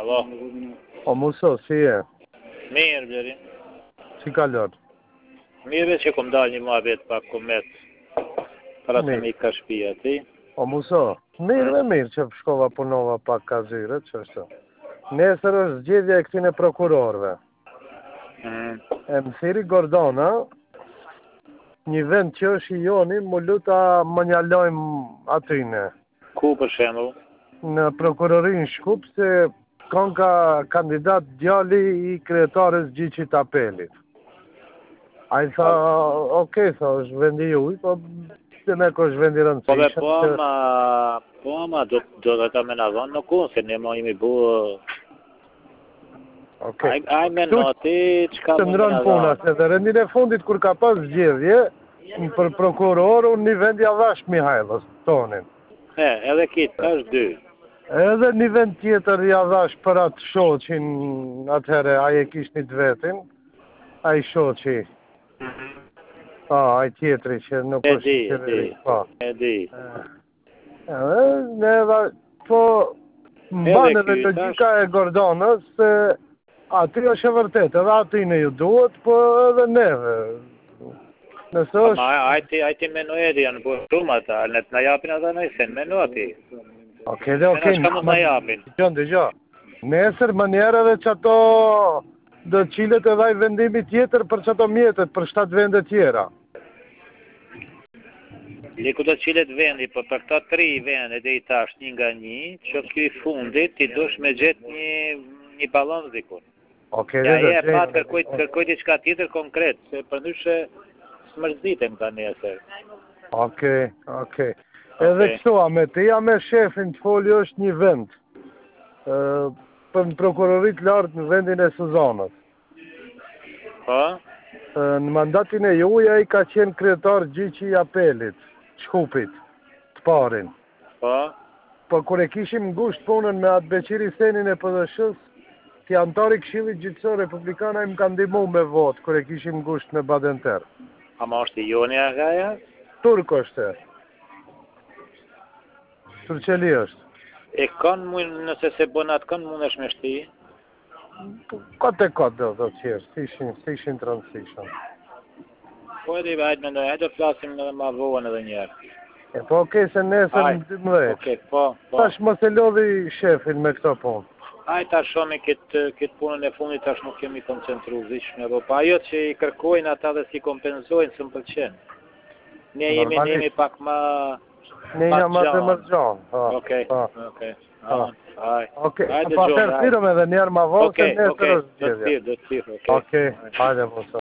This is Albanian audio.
Alo. O Muso, si e? Mirë, Bleri. Si ka lëtë? Mirë që kom dalë një muhabet pak komet. Para të Mirë. mi ka shpia, ti? O Muso, mirë që shkova punova pak ka zyre, që është. Nesër është zgjedhja e këtine prokurorve. E më thiri Gordona, një vend që është i joni, më luta më njalojmë atyne. Ku për shembull? Në prokurorin Shkup, se kanë ka kandidat djali i kryetarës Gjiçit Apelit. A i tha, okej, tha, është vendi juj, po se me ko është vendi rëndësishëm. Po ama, do të ta me në dhonë në kunë, se ne ma imi bu... Okej. Aj me në ti, qka Të më me ndronë në puna, dhonë? se dhe rendin e fundit, kur ka pas zgjedhje, për prokuror, unë një vend javash Mihajlës, tonin. Edhe kitë, është dy. Edhe një vend tjetër javash për atë shoqin, atëhere, aje kish një të vetin, aje shoqi. A i tjetëri që nuk është qeveri. E di. Ne edhe, po, mbanë edhe logika e Gordonës, se aty është e vërtet, edhe aty në ju duhet, po edhe neve. Nësë është... Ajti menu edi, janë po shumë ata, në të në japin ata në isen, menu ati. Okej, shka mund në japin. Dëgjo. Nesër më njerë edhe që ato do qilet edhe i vendimi tjetër për që ato mjetet, për 7 vendet tjera. Liku do qilet vendi, po për këta 3 vendet dhe i tash një nga një, që kjo i fundit ti dush me gjetë një balans dikun. Okej, ja e pat kërkoj diçka tjetër konkret, se për ndryshe smërzitem ka nesër. Okej. Edhe kështu, me shefin të foli është një vend, për në prokurorit lartë në vendin e Suzanës. Po? Në mandatin e juja i ka qenë kryetar Gjiçi i Apelit, Shkupit, të parin. Po? Po kur e kishim ngusht punën me atë Beqiri Senin e PDSH-s, si antari Këshillit Gjyqësor Republikana i më ka ndihmu me votë, kur e kishim ngusht me Badenter. Ama është i joni agaja? Turk është. Turqeli është. E kanë mund, nëse se bonat kanë mund është me shti? Kote do të qërë, si ishin të rëndësishëm. Po edhe i vajtë me ndojë, do flasim edhe ma vohën edhe njerë. Po okej, se nesër në 12. Okej, po. Tash mos e lodhi shefin me këto punë. Tash shomi këtë punën e fundit, tash nuk kemi koncentru zishme, po ajo që i kërkojnë ata dhe si kompenzojnë, së më pëlqenë. Ne jemi pak ma... Ne jam ma të mërgjohë. Okej. Okej, pa tërë thirëm edhe njerë ma vohë, se nesër është gjithja. Do të thirë, okej. Hajde,